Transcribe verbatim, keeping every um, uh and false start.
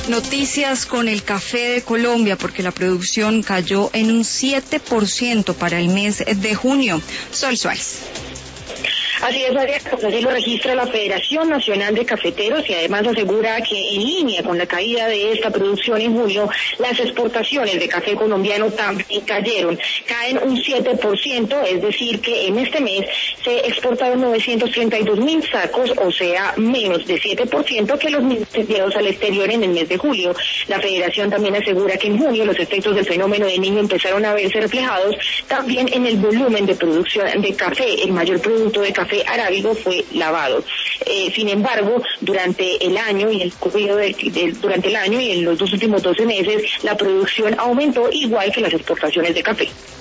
Noticias con el café de Colombia, porque la producción cayó en un siete por ciento para el mes de junio. Sol Suárez. Así es, María, pues así lo registra la Federación Nacional de Cafeteros y además asegura que en línea con la caída de esta producción en junio, las exportaciones de café colombiano también cayeron, caen un siete por ciento, es decir que en este mes se exportaron novecientos treinta y dos mil sacos, o sea, menos de siete por ciento que los mismos enviados al exterior en el mes de julio. La Federación también asegura que en junio los efectos del fenómeno de Niño empezaron a verse reflejados también en el volumen de producción de café. El mayor producto de café arábigo fue lavado. Eh, sin embargo, durante el año y el de, de, durante el año y en los dos últimos doce meses, la producción aumentó igual que las exportaciones de café.